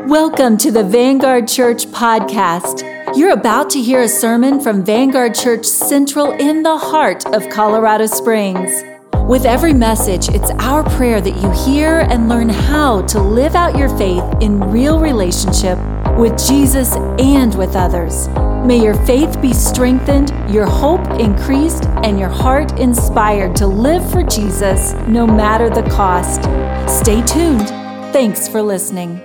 Welcome to the Vanguard Church podcast. You're about to hear a sermon from Vanguard Church Central in the heart of Colorado Springs. With every message, it's our prayer that you hear and learn how to live out your faith in real relationship with Jesus and with others. May your faith be strengthened, your hope increased, and your heart inspired to live for Jesus no matter the cost. Stay tuned. Thanks for listening.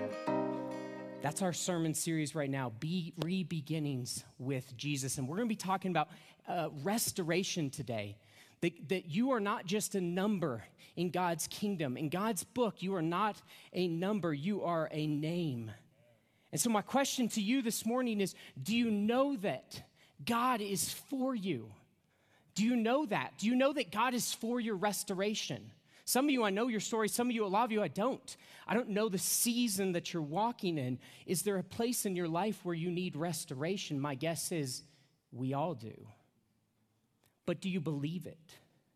That's our sermon series right now, Re-Beginnings with Jesus. And we're going to be talking about restoration today. That you are not just a number in God's kingdom. In God's book, you are not a number, you are a name. And so my question to you this morning is, do you know that God is for you? Do you know that? Do you know that God is for your restoration? Some of you, I know your story. Some of you, a lot of you, I don't. I don't know the season that you're walking in. Is there a place in your life where you need restoration? My guess is we all do. But do you believe it?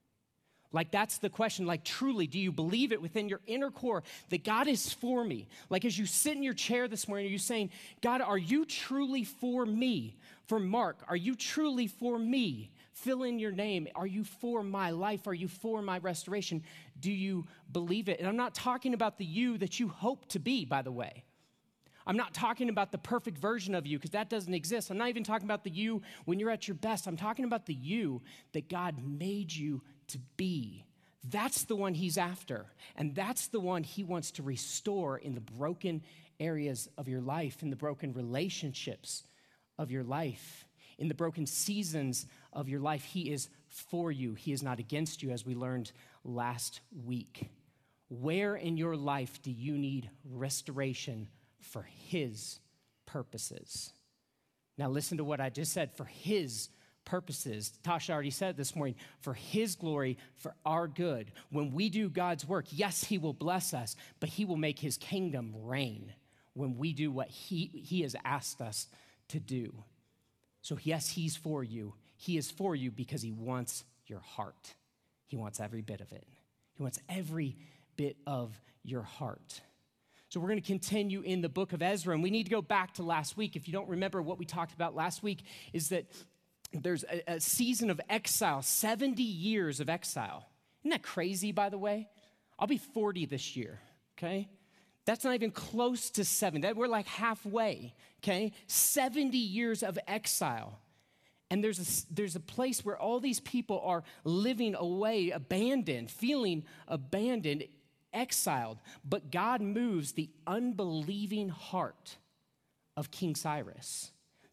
Like, that's the question. Like, truly, do you believe it within your inner core that God is for me? Like, as you sit in your chair this morning, are you saying, God, are you truly for me? For Mark, are you truly for me? Fill in your name. Are you for my life? Are you for my restoration? Do you believe it? And I'm not talking about the you that you hope to be, by the way. I'm not talking about the perfect version of you, because that doesn't exist. I'm not even talking about the you when you're at your best. I'm talking about the you that God made you to be. That's the one he's after. And that's the one he wants to restore in the broken areas of your life, in the broken relationships of your life, in the broken seasons of your life. He is for you. He is not against you, as we learned last week. Where in your life do you need restoration for his purposes? Now listen to what I just said, for his purposes. Tasha already said it this morning, for his glory, for our good. When we do God's work, yes, he will bless us, but he will make his kingdom reign when we do what he has asked us to do. So yes, he's for you. He is for you because he wants your heart. He wants every bit of it. He wants every bit of your heart. So we're going to continue in the book of Ezra, and we need to go back to last week. If you don't remember what we talked about last week, is that there's a season of exile, 70 years of exile. Isn't that crazy, by the way? I'll be 40 this year, okay? That's not even close to 70. We're like halfway, okay? 70 years of exile. And there's a place where all these people are living away, abandoned, feeling abandoned, exiled. But God moves the unbelieving heart of King Cyrus.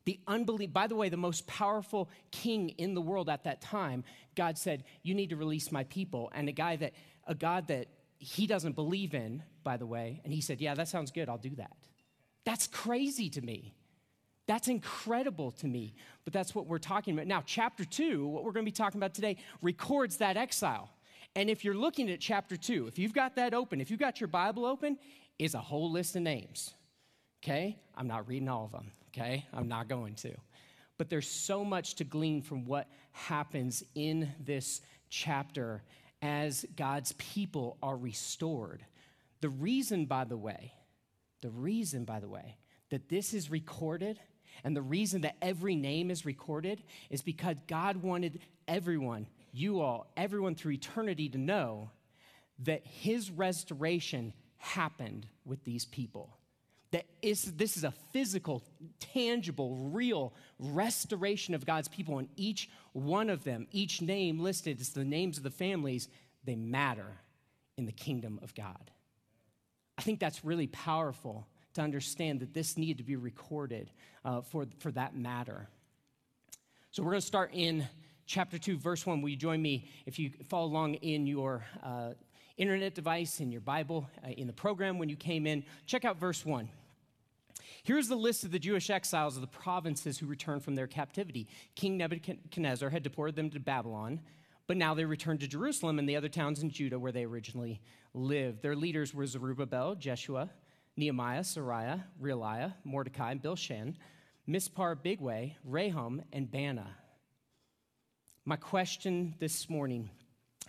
By the way, the most powerful king in the world at that time, God said, you need to release my people. And a God that he doesn't believe in, by the way, and he said, yeah, that sounds good, I'll do that. That's crazy to me. That's incredible to me, but that's what we're talking about. Now, chapter 2, what we're going to be talking about today, records that exile. And if you're looking at chapter 2, if you've got that open, if you've got your Bible open, is a whole list of names, okay? I'm not reading all of them, okay? I'm not going to. But there's so much to glean from what happens in this chapter as God's people are restored. The reason, by the way, that this is recorded and the reason that every name is recorded is because God wanted everyone, you all, everyone through eternity to know that his restoration happened with these people. This is a physical, tangible, real restoration of God's people, and each one of them, each name listed is the names of the families, they matter in the kingdom of God. I think that's really powerful to understand that this needed to be recorded for that matter. So we're going to start in chapter 2, verse 1. Will you join me if you follow along in your internet device, in your Bible, in the program when you came in? Check out verse 1. Here's the list of the Jewish exiles of the provinces who returned from their captivity. King Nebuchadnezzar had deported them to Babylon, but now they returned to Jerusalem and the other towns in Judah where they originally lived. Their leaders were Zerubbabel, Jeshua, Nehemiah, Sariah, Realiah, Mordecai, Bilshan, Mispar, Bigwai, Rehum, and Bana. My question this morning,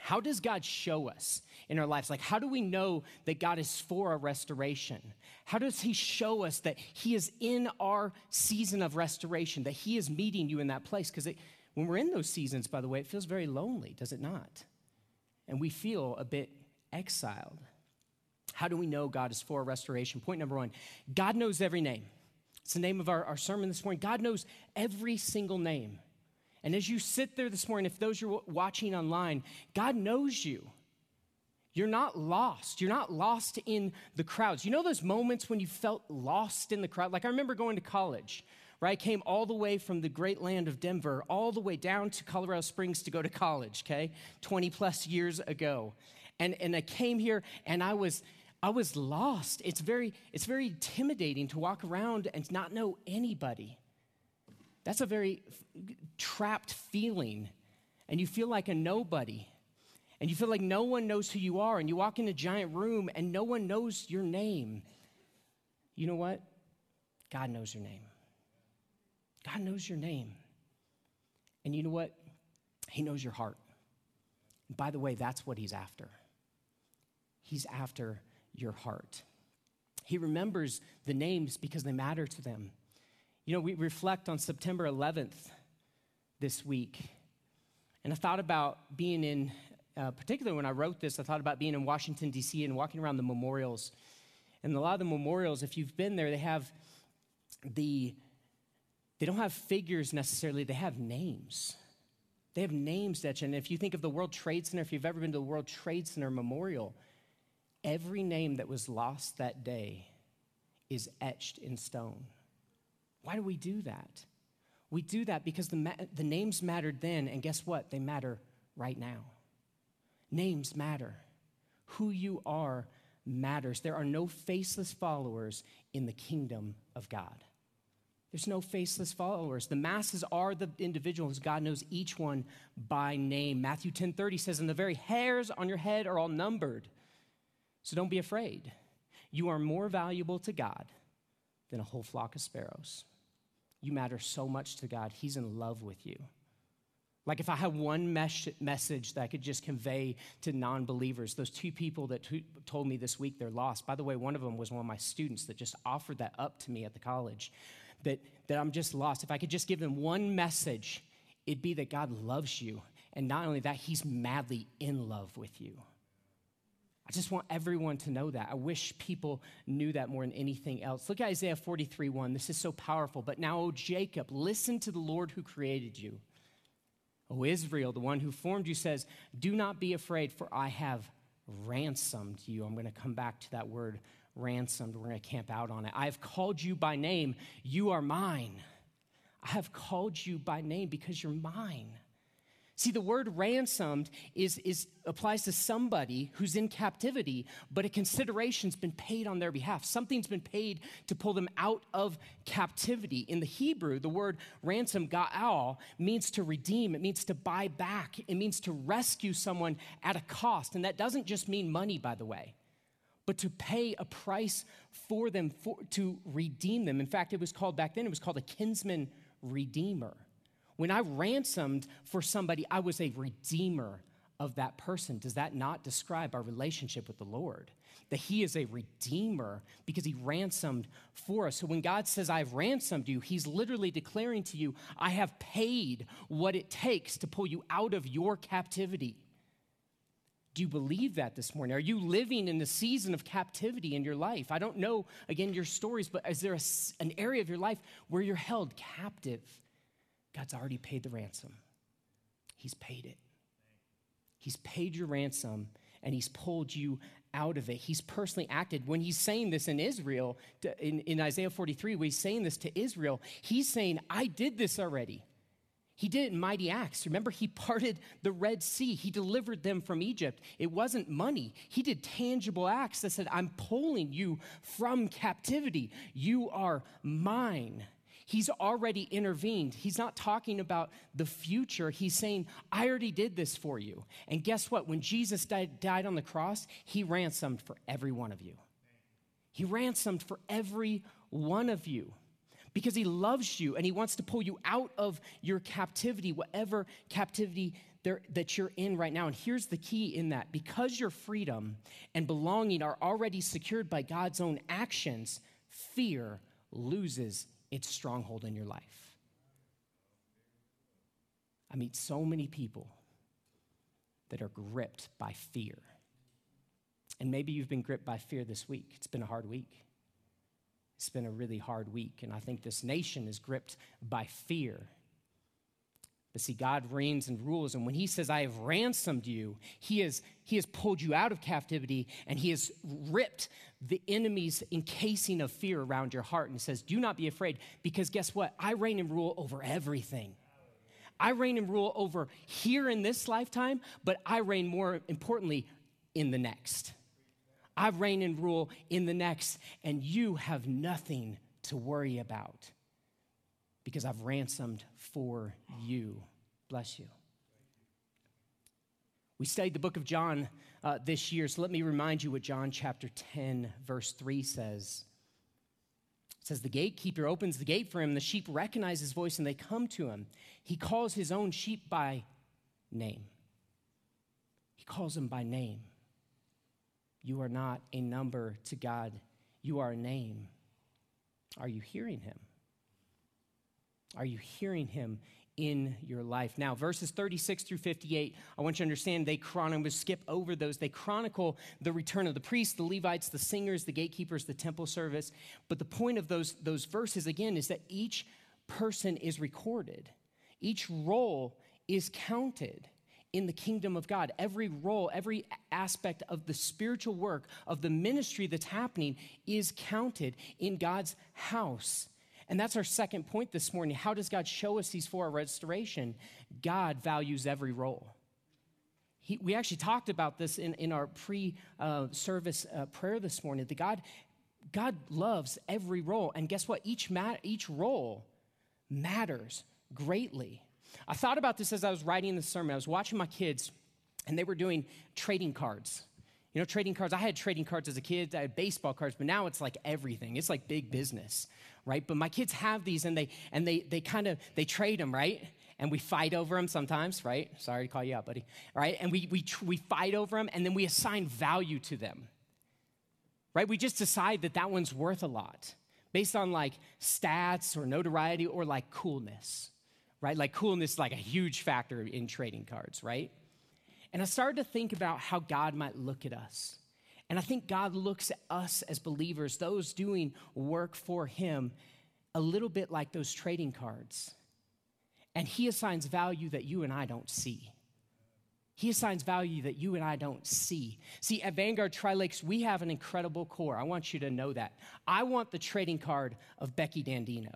How does God show us in our lives? Like, how do we know that God is for our restoration? How does he show us that he is in our season of restoration, that he is meeting you in that place? Because when we're in those seasons, by the way, it feels very lonely, does it not? And we feel a bit exiled. How do we know God is for restoration? Point number one, God knows every name. It's the name of our sermon this morning. God knows every single name. And as you sit there this morning, if those you're watching online, God knows you. You're not lost. You're not lost in the crowds. You know those moments when you felt lost in the crowd? Like I remember going to college, right? I came all the way from the great land of Denver, all the way down to Colorado Springs to go to college, okay? 20 plus years ago. And I came here and I was lost. It's very intimidating to walk around and not know anybody. That's a very trapped feeling. And you feel like a nobody. And you feel like no one knows who you are. And you walk in a giant room and no one knows your name. You know what? God knows your name. God knows your name. And you know what? He knows your heart. And by the way, that's what he's after. He's after your heart. He remembers the names because they matter to them. You know, we reflect on September 11th this week. And I thought about being in, particularly when I wrote this, I thought about being in Washington, D.C. and walking around the memorials. And a lot of the memorials, if you've been there, they don't have figures necessarily, they have names. They have names etched. And if you think of the World Trade Center, if you've ever been to the World Trade Center Memorial, every name that was lost that day is etched in stone. Why do we do that? We do that because the names mattered then, and guess what? They matter right now. Names matter. Who you are matters. There are no faceless followers in the kingdom of God. There's no faceless followers. The masses are the individuals. God knows each one by name. Matthew 10:30 says, and the very hairs on your head are all numbered. So don't be afraid. You are more valuable to God than a whole flock of sparrows. You matter so much to God. He's in love with you. Like if I had one message that I could just convey to non-believers, those two people that told me this week they're lost. By the way, one of them was one of my students that just offered that up to me at the college, that I'm just lost. If I could just give them one message, it'd be that God loves you. And not only that, he's madly in love with you. I just want everyone to know that. I wish people knew that more than anything else. Look at Isaiah 43:1. This is so powerful. But now, O Jacob, listen to the Lord who created you. O Israel, the one who formed you, says, do not be afraid, for I have ransomed you. I'm going to come back to that word, ransomed. We're going to camp out on it. I have called you by name. You are mine. I have called you by name because you're mine. See, the word ransomed applies to somebody who's in captivity, but a consideration's been paid on their behalf. Something's been paid to pull them out of captivity. In the Hebrew, the word ransom, ga'al, means to redeem. It means to buy back. It means to rescue someone at a cost. And that doesn't just mean money, by the way, but to pay a price for them, to redeem them. In fact, it was called back then, it was called a kinsman redeemer. When I ransomed for somebody, I was a redeemer of that person. Does that not describe our relationship with the Lord? That he is a redeemer because he ransomed for us. So when God says, I've ransomed you, he's literally declaring to you, I have paid what it takes to pull you out of your captivity. Do you believe that this morning? Are you living in the season of captivity in your life? I don't know, again, your stories, but is there an area of your life where you're held captive? God's already paid the ransom. He's paid it. He's paid your ransom, and he's pulled you out of it. He's personally acted. When he's saying this in Israel, in Isaiah 43, when he's saying this to Israel, he's saying, I did this already. He did it in mighty acts. Remember, he parted the Red Sea. He delivered them from Egypt. It wasn't money. He did tangible acts that said, I'm pulling you from captivity. You are mine. He's already intervened. He's not talking about the future. He's saying, I already did this for you. And guess what? When Jesus died on the cross, he ransomed for every one of you. He ransomed for every one of you because he loves you and he wants to pull you out of your captivity, whatever captivity that you're in right now. And here's the key in that. Because your freedom and belonging are already secured by God's own actions, fear loses its stronghold in your life. I meet so many people that are gripped by fear. And maybe you've been gripped by fear this week. It's been a hard week. It's been a really hard week. And I think this nation is gripped by fear. But see, God reigns and rules. And when he says, I have ransomed you, he has pulled you out of captivity, and he has ripped the enemy's encasing of fear around your heart. And says, do not be afraid, because guess what? I reign and rule over everything. I reign and rule over here in this lifetime, but I reign more importantly in the next. I reign and rule in the next, and you have nothing to worry about because I've ransomed for you. Bless you. We studied the book of John this year, so let me remind you what John chapter 10, verse 3 says. It says, the gatekeeper opens the gate for him. The sheep recognize his voice, and they come to him. He calls his own sheep by name. He calls them by name. You are not a number to God. You are a name. Are you hearing him? Are you hearing him in your life? Now, verses 36 through 58, I want you to understand, I'm going to skip over those. They chronicle the return of the priests, the Levites, the singers, the gatekeepers, the temple service. But the point of those verses, again, is that each person is recorded. Each role is counted in the kingdom of God. Every role, every aspect of the spiritual work, of the ministry that's happening is counted in God's house. And that's our second point this morning. How does God show us these for our restoration? God values every role. We actually talked about this in our pre-service prayer this morning, that God loves every role. And guess what? Each role matters greatly. I thought about this as I was writing the sermon. I was watching my kids, and they were doing trading cards. You know, trading cards. I had trading cards as a kid. I had baseball cards, but now it's like everything. It's like big business, right? But my kids have these, and they trade them, right? And we fight over them sometimes, right? Sorry to call you out, buddy. Right? And we fight over them, and then we assign value to them, right? We just decide that one's worth a lot based on like stats or notoriety or like coolness, right? Like coolness is like a huge factor in trading cards, right? And I started to think about how God might look at us. And I think God looks at us as believers, those doing work for him, a little bit like those trading cards. And he assigns value that you and I don't see. He assigns value that you and I don't see. See, at Vanguard Tri-Lakes, we have an incredible core. I want you to know that. I want the trading card of Becky Dandino.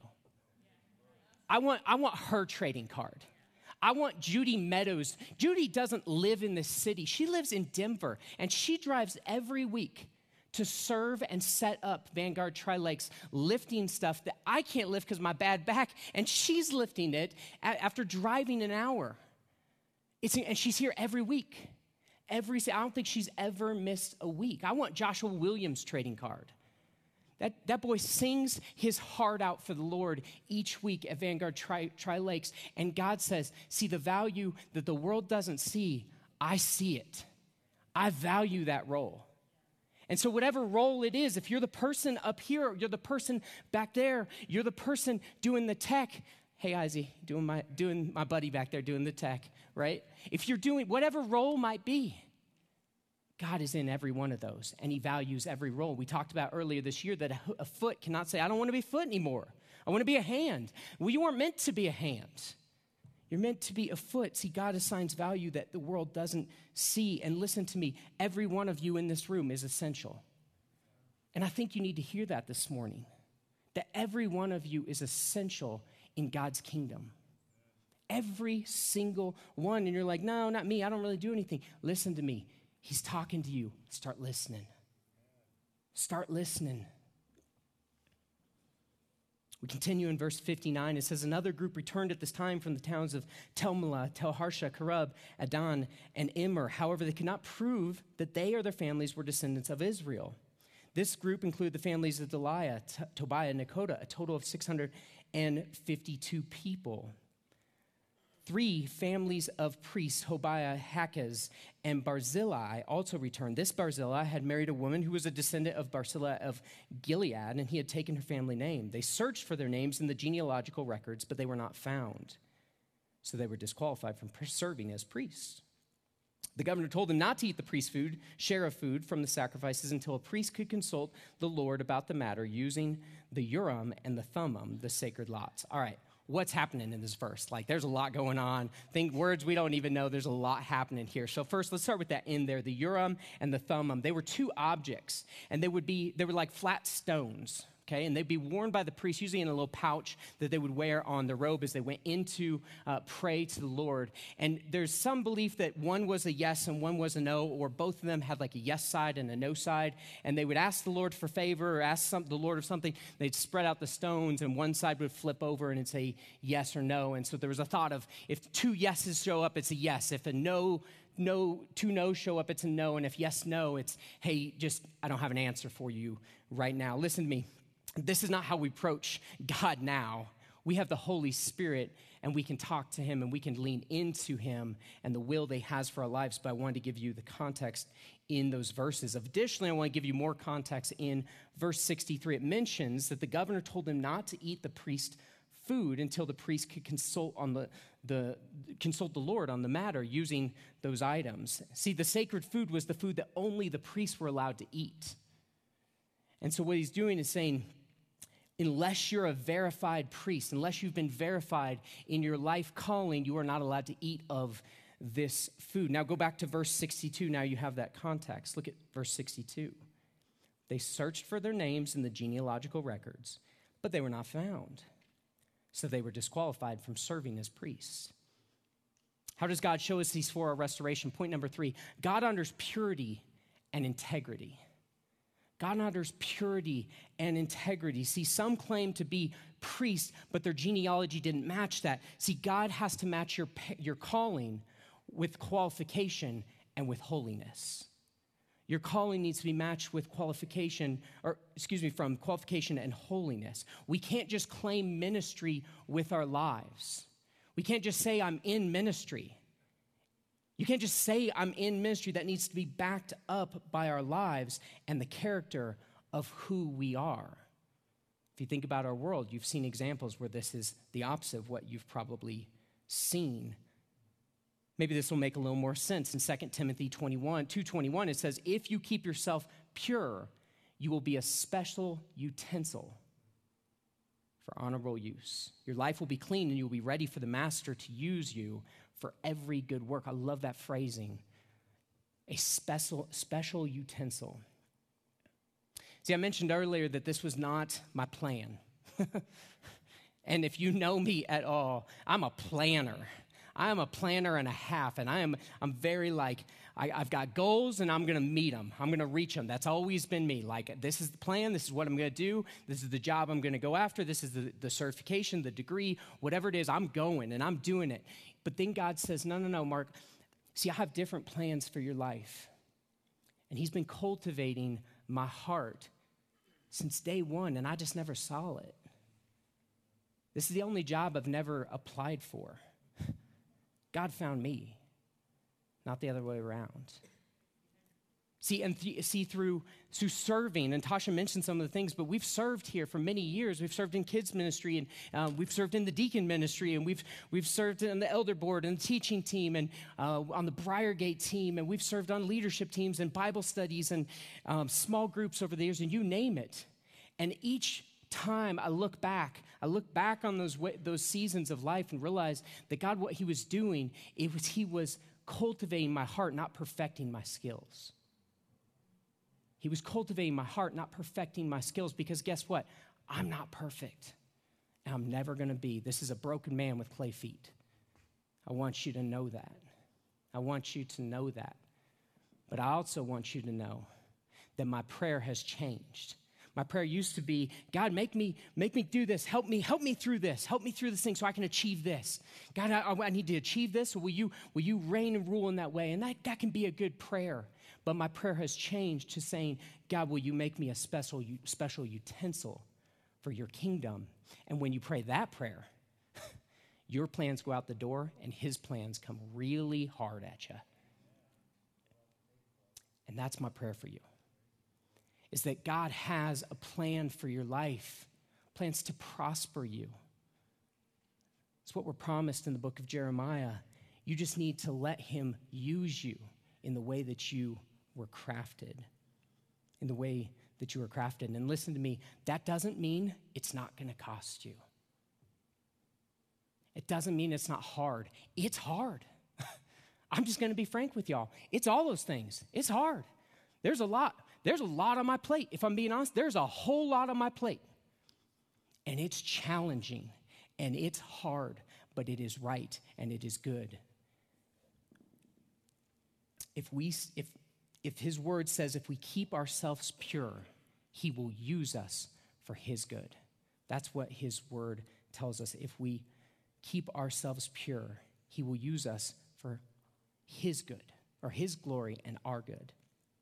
I want her trading card. I want Judy Meadows. Judy doesn't live in this city. She lives in Denver, and she drives every week to serve and set up Vanguard Tri-Lakes, lifting stuff that I can't lift because of my bad back, and she's lifting it after driving an hour. And she's here every week. I don't think she's ever missed a week. I want Joshua Williams' trading card. That boy sings his heart out for the Lord each week at Vanguard Tri-Lakes. And God says, see, the value that the world doesn't see, I see it. I value that role. And so whatever role it is, if you're the person up here, you're the person back there, you're the person doing the tech. Hey, Izzy, doing my buddy back there doing the tech, right? If you're doing whatever role might be, God is in every one of those, and he values every role. We talked about earlier this year that a foot cannot say, I don't want to be a foot anymore. I want to be a hand. Well, you weren't meant to be a hand. You're meant to be a foot. See, God assigns value that the world doesn't see. And listen to me, every one of you in this room is essential. And I think you need to hear that this morning, that every one of you is essential in God's kingdom. Every single one. And you're like, no, not me. I don't really do anything. Listen to me. He's talking to you. Start listening. Start listening. We continue in verse 59. It says, another group returned at this time from the towns of Tel Melah, Tel Harsha, Karub, Adon, and Immer. However, they could not prove that they or their families were descendants of Israel. This group included the families of Deliah, Tobiah, and Nekoda, a total of 652 people. 3 families of priests, Hobaiah, Hakaz, and Barzillai, also returned. This Barzillai had married a woman who was a descendant of Barzillai of Gilead, and he had taken her family name. They searched for their names in the genealogical records, but they were not found. So they were disqualified from serving as priests. The governor told them not to eat the priest's food, share of food from the sacrifices until a priest could consult the Lord about the matter using the Urim and the Thummim, the sacred lots. All right, what's happening in this verse? Like, there's a lot going on. Think words we don't even know. There's a lot happening here. So first, let's start with that in there, the Urim and the Thummim. They were 2 objects, and they were like flat stones. Okay, and they'd be worn by the priest, usually in a little pouch that they would wear on the robe as they went into pray to the Lord. And there's some belief that one was a yes and one was a no, or both of them had like a yes side and a no side. And they would ask the Lord for favor or ask the Lord of something. They'd spread out the stones, and one side would flip over and it'd say yes or no. And so there was a thought of if 2 yeses show up, it's a yes. If a no, 2 no's show up, it's a no. And if yes, no, it's, hey, I don't have an answer for you right now. Listen to me. This is not how we approach God now. We have the Holy Spirit, and we can talk to him, and we can lean into him and the will that he has for our lives. But I wanted to give you the context in those verses. Additionally, I want to give you more context in verse 63. It mentions that the governor told them not to eat the priest's food until the priest could consult the Lord on the matter using those items. See, the sacred food was the food that only the priests were allowed to eat. And so what he's doing is saying, unless you're a verified priest, unless you've been verified in your life calling, you are not allowed to eat of this food. Now go back to verse 62. Now you have that context. Look at verse 62. They searched for their names in the genealogical records, but they were not found. So they were disqualified from serving as priests. How does God show us these for our restoration? Point number 3, God honors purity and integrity. God honors purity and integrity. See, some claim to be priests, but their genealogy didn't match that. See, God has to match your calling with qualification and with holiness. Your calling needs to be matched with from qualification and holiness. We can't just claim ministry with our lives. We can't just say, I'm in ministry. You can't just say I'm in ministry. That needs to be backed up by our lives and the character of who we are. If you think about our world, you've seen examples where this is the opposite of what you've probably seen. Maybe this will make a little more sense. In 2 Timothy 2:21, it says, if you keep yourself pure, you will be a special utensil for honorable use. Your life will be clean and you'll be ready for the master to use you for every good work. I love that phrasing. A special utensil. See, I mentioned earlier that this was not my plan. And if you know me at all, I'm a planner. I am a planner and a half, and I'm very I've got goals and I'm going to meet them. I'm going to reach them. That's always been me. Like, this is the plan. This is what I'm going to do. This is the job I'm going to go after. This is the certification, the degree, whatever it is, I'm going and I'm doing it. But then God says, no, Mark, see, I have different plans for your life. And he's been cultivating my heart since day one, and I just never saw it. This is the only job I've never applied for. God found me, not the other way around. See, through serving, and Tasha mentioned some of the things, but we've served here for many years. We've served in kids ministry, and we've served in the deacon ministry, and we've served in the elder board and the teaching team, and on the Briargate team, and we've served on leadership teams and Bible studies and small groups over the years, and you name it. And each time I look back on those seasons of life and realize that God, what he was doing, he was cultivating my heart, not perfecting my skills. He was cultivating my heart, not perfecting my skills, because guess what? I'm not perfect, and I'm never going to be. This is a broken man with clay feet. I want you to know that. I want you to know that. But I also want you to know that my prayer has changed. My prayer used to be, God, make me do this. Help me through this. Help me through this thing so I can achieve this. God, I need to achieve this. So will you reign and rule in that way? And that can be a good prayer. But my prayer has changed to saying, God, will you make me a special utensil for your kingdom? And when you pray that prayer, your plans go out the door and his plans come really hard at you. And that's my prayer for you, is that God has a plan for your life, plans to prosper you. It's what we're promised in the book of Jeremiah. You just need to let him use you in the way that you were crafted, in the way that you were crafted. And listen to me, that doesn't mean it's not going to cost you. It doesn't mean it's not hard. It's hard. I'm just going to be frank with y'all. It's all those things. It's hard. There's a lot on my plate. If I'm being honest, there's a whole lot on my plate. And it's challenging and it's hard, but it is right and it is good. If his word says if we keep ourselves pure, he will use us for his good. That's what his word tells us. If we keep ourselves pure, he will use us for his good, or his glory and our good.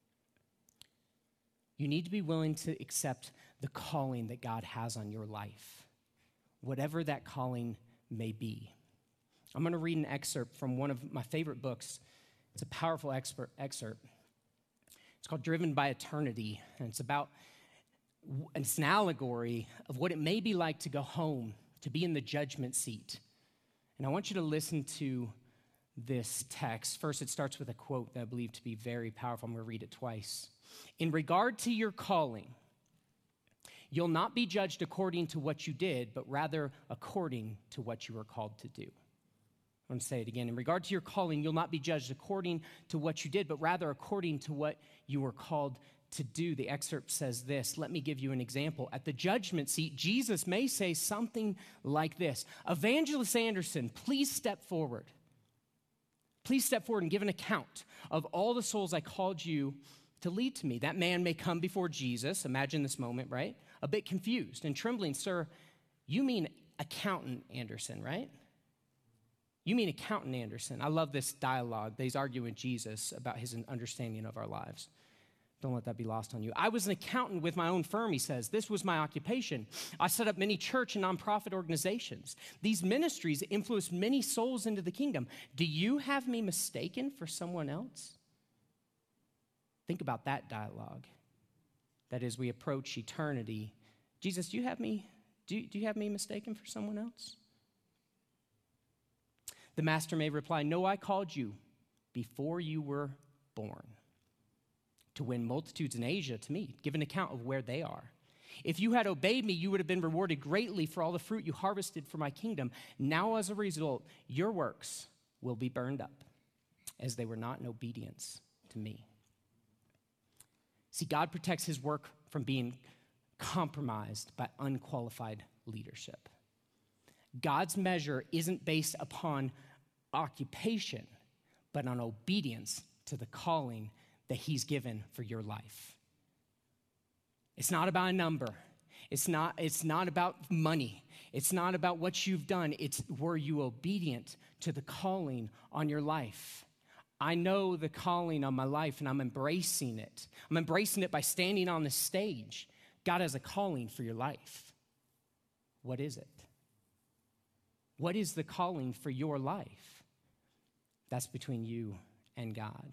You need to be willing to accept the calling that God has on your life, whatever that calling may be. I'm going to read an excerpt from one of my favorite books. It's a powerful excerpt. It's called Driven by Eternity, and it's an allegory of what it may be like to go home, to be in the judgment seat. And I want you to listen to this text. First, it starts with a quote that I believe to be very powerful. I'm going to read it twice. In regard to your calling, you'll not be judged according to what you did, but rather according to what you were called to do. I'm going to say it again. In regard to your calling, you'll not be judged according to what you did, but rather according to what you were called to do. The excerpt says this. Let me give you an example. At the judgment seat, Jesus may say something like this. Evangelist Anderson, please step forward. Please step forward and give an account of all the souls I called you to lead to me. That man may come before Jesus. Imagine this moment, right? A bit confused and trembling. Sir, you mean accountant Anderson, right? You mean accountant Anderson. I love this dialogue. He's arguing with Jesus about his understanding of our lives. Don't let that be lost on you. I was an accountant with my own firm, he says. This was my occupation. I set up many church and nonprofit organizations. These ministries influenced many souls into the kingdom. Do you have me mistaken for someone else? Think about that dialogue. That as we approach eternity, Jesus, do you have me mistaken for someone else? The master may reply, no, I called you before you were born to win multitudes in Asia to me, give an account of where they are. If you had obeyed me, you would have been rewarded greatly for all the fruit you harvested for my kingdom. Now, as a result, your works will be burned up, as they were not in obedience to me. See, God protects his work from being compromised by unqualified leadership. God's measure isn't based upon occupation, but on obedience to the calling that he's given for your life. It's not about a number. It's not about money. It's not about what you've done. It's were you obedient to the calling on your life? I know the calling on my life and I'm embracing it. I'm embracing it by standing on the stage. God has a calling for your life. What is it? What is the calling for your life? That's between you and God.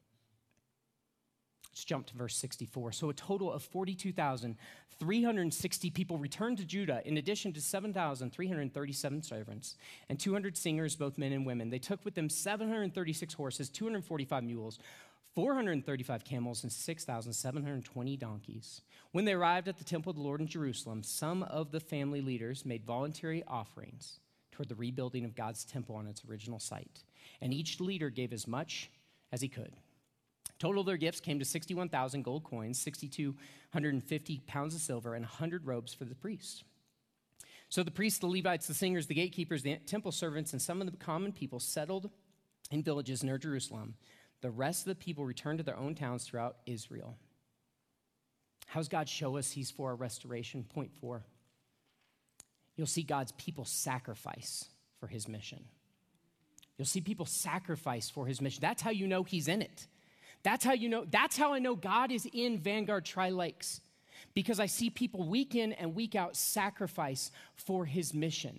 Let's jump to verse 64. So a total of 42,360 people returned to Judah, in addition to 7,337 servants and 200 singers, both men and women. They took with them 736 horses, 245 mules, 435 camels, and 6,720 donkeys. When they arrived at the temple of the Lord in Jerusalem, some of the family leaders made voluntary offerings toward the rebuilding of God's temple on its original site. And each leader gave as much as he could. Total of their gifts came to 61,000 gold coins, 6,250 pounds of silver, and 100 robes for the priests. So the priests, the Levites, the singers, the gatekeepers, the temple servants, and some of the common people settled in villages near Jerusalem. The rest of the people returned to their own towns throughout Israel. How does God show us he's for our restoration? Point 4. You'll see God's people sacrifice for his mission. You'll see people sacrifice for his mission. That's how you know he's in it. That's how I know God is in Vanguard Tri-Lakes, because I see people week in and week out sacrifice for his mission.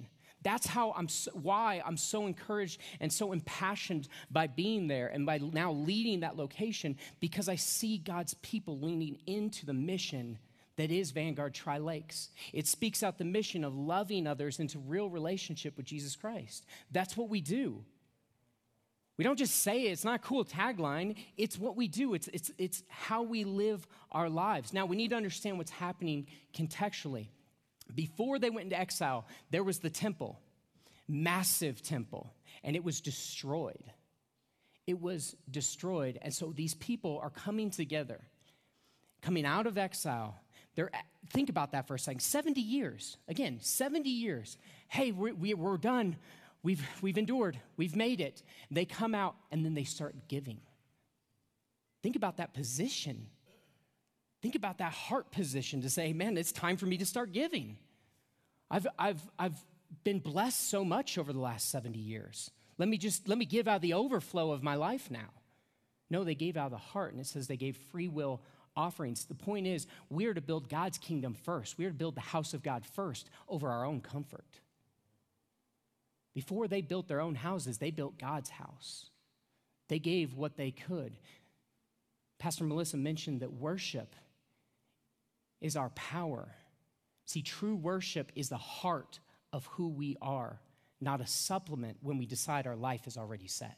That's why I'm so encouraged and so impassioned by being there and by now leading that location, because I see God's people leaning into the mission that is Vanguard Tri-Lakes. It speaks out the mission of loving others into real relationship with Jesus Christ. That's what we do. We don't just say it. It's not a cool tagline. It's what we do. It's how we live our lives. Now, we need to understand what's happening contextually. Before they went into exile, there was the temple, massive temple, and it was destroyed. It was destroyed, and so these people are coming together, coming out of exile. Think about that for a second. 70 years. Again, 70 years. Hey, we're done. We've endured. We've made it. They come out, and then they start giving. Think about that position. Think about that heart position to say, man, it's time for me to start giving. I've been blessed so much over the last 70 years. Let me give out the overflow of my life now. No, they gave out of the heart, and it says they gave free will offerings. The point is, we are to build God's kingdom first. We are to build the house of God first over our own comfort. Before they built their own houses, they built God's house. They gave what they could. Pastor Melissa mentioned that worship is our power. See, true worship is the heart of who we are, not a supplement when we decide our life is already set.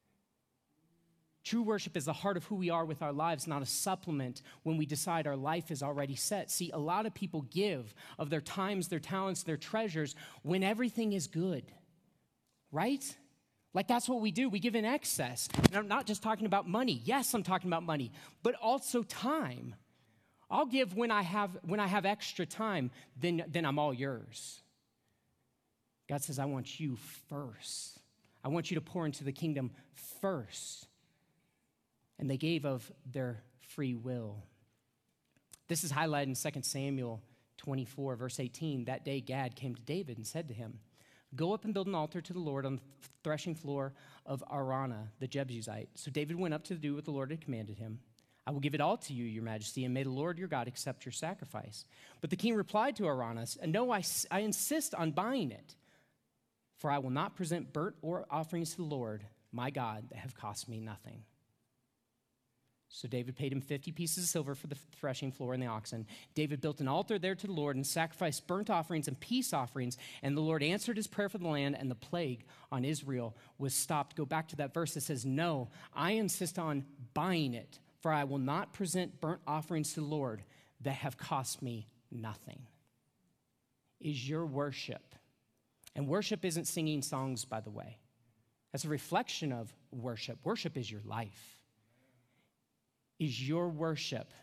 True worship is the heart of who we are with our lives, not a supplement when we decide our life is already set. See, a lot of people give of their times, their talents, their treasures when everything is good, right? Like that's what we do. We give in excess. And I'm not just talking about money. Yes, I'm talking about money, but also time. I'll give when I have extra time, then I'm all yours. God says, I want you first. I want you to pour into the kingdom first. And they gave of their free will. This is highlighted in 2 Samuel 24, verse 18. That day Gad came to David and said to him, go up and build an altar to the Lord on the threshing floor of Araunah, the Jebusite. So David went up to do what the Lord had commanded him. I will give it all to you, your majesty, and may the Lord your God accept your sacrifice. But the king replied to Araunah, no, I insist on buying it, for I will not present burnt or offerings to the Lord, my God, that have cost me nothing. So David paid him 50 pieces of silver for the threshing floor and the oxen. David built an altar there to the Lord and sacrificed burnt offerings and peace offerings. And the Lord answered his prayer for the land, and the plague on Israel was stopped. Go back to that verse that says, no, I insist on buying it, for I will not present burnt offerings to the Lord that have cost me nothing. Is your worship, and worship isn't singing songs, by the way. That's a reflection of worship. Worship is your life. Is your worship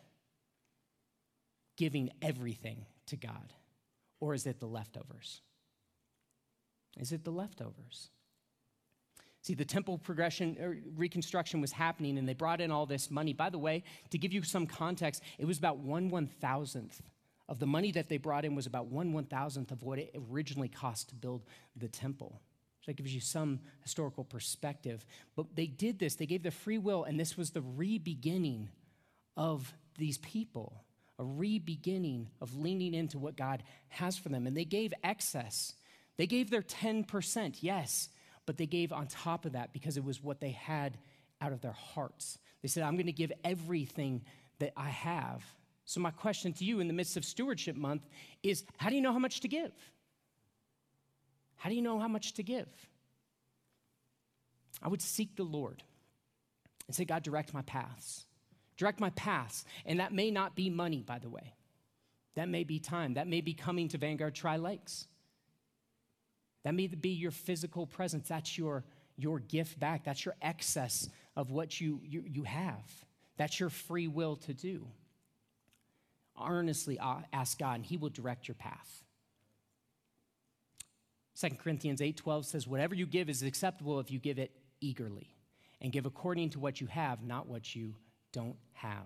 giving everything to God? Or is it the leftovers? Is it the leftovers? See, the temple reconstruction was happening, and they brought in all this money. By the way, to give you some context, it was about 1/1000th of the money that they brought in was about 1/1000th of what it originally cost to build the temple. So that gives you some historical perspective. But they did this. They gave their free will, and this was the re-beginning of these people, a re-beginning of leaning into what God has for them. And they gave excess. They gave their 10%, yes, but they gave on top of that because it was what they had out of their hearts. They said, I'm going to give everything that I have. So my question to you in the midst of Stewardship Month is, how do you know how much to give? How do you know how much to give? I would seek the Lord and say, God, direct my paths. Direct my paths. And that may not be money, by the way. That may be time. That may be coming to Vanguard Tri-Lakes. That may be your physical presence. That's your gift back. That's your excess of what you have. That's your free will to do. Earnestly ask God, and he will direct your path. 2 Corinthians 8:12 says, whatever you give is acceptable if you give it eagerly, and give according to what you have, not what you don't have.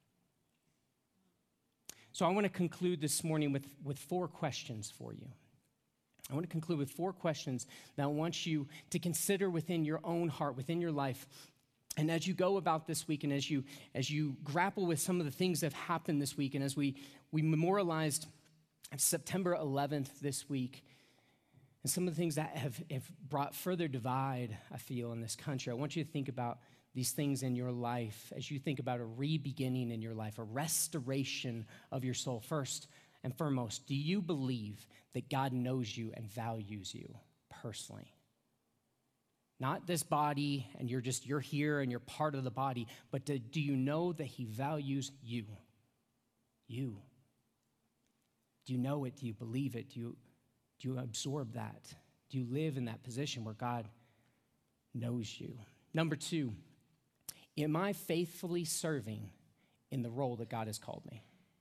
So I want to conclude this morning with 4 questions for you. I want to conclude with 4 questions that I want you to consider within your own heart, within your life. And as you go about this week, and as you grapple with some of the things that have happened this week, and as we memorialized September 11th this week, and some of the things that have brought further divide, I feel, in this country. I want you to think about these things in your life as you think about a re-beginning in your life, a restoration of your soul. First and foremost, do you believe that God knows you and values you personally? Not this body, and you're here and you're part of the body, but do you know that he values you? You. Do you know it? Do you believe it? Do you absorb that? Do you live in that position where God knows you? Number 2, am I faithfully serving in the role that God has called me?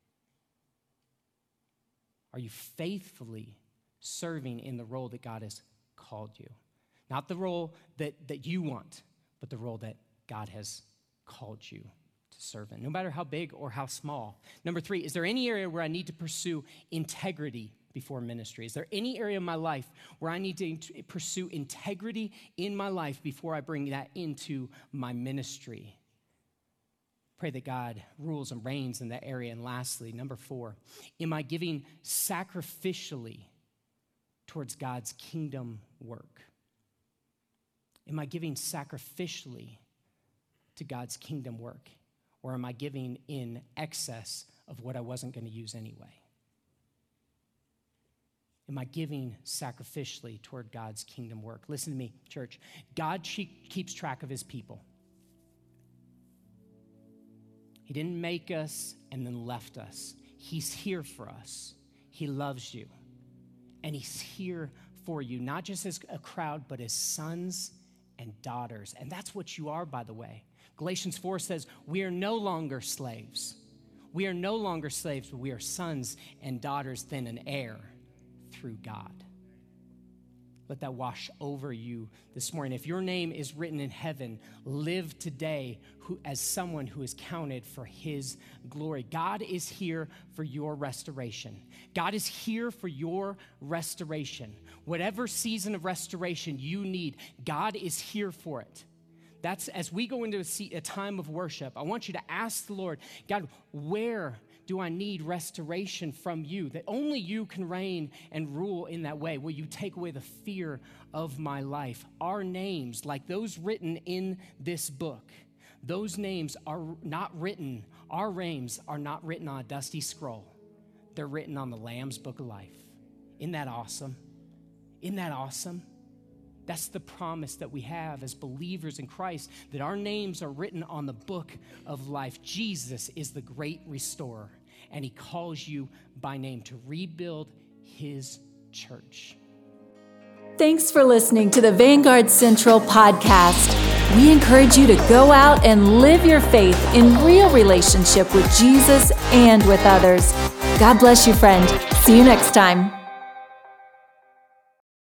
Are you faithfully serving in the role that God has called you? Not the role that you want, but the role that God has called you to serve in, no matter how big or how small. Number 3, is there any area where I need to pursue integrity before ministry? Is there any area of my life where I need to pursue integrity in my life before I bring that into my ministry? Pray that God rules and reigns in that area. And lastly, number 4, am I giving sacrificially towards God's kingdom work? Am I giving sacrificially to God's kingdom work? Or am I giving in excess of what I wasn't going to use anyway? Am I giving sacrificially toward God's kingdom work? Listen to me, church. God keeps track of his people. He didn't make us and then left us. He's here for us. He loves you. And he's here for you, not just as a crowd, but as sons and daughters. And that's what you are, by the way. Galatians 4 says, we are no longer slaves. We are no longer slaves, but we are sons and daughters, then an heir through God. Let that wash over you this morning. If your name is written in heaven, live today as someone who is counted for his glory. God is here for your restoration. God is here for your restoration. Whatever season of restoration you need, God is here for it. That's as we go into a time of worship, I want you to ask the Lord, God, where do I need restoration from you? That only you can reign and rule in that way. Will you take away the fear of my life? Our names, like those written in this book, those names are not written, our names are not written on a dusty scroll. They're written on the Lamb's book of life. Isn't that awesome? Isn't that awesome? That's the promise that we have as believers in Christ, that our names are written on the book of life. Jesus is the great restorer, and he calls you by name to rebuild his church. Thanks for listening to the Vanguard Central podcast. We encourage you to go out and live your faith in real relationship with Jesus and with others. God bless you, friend. See you next time.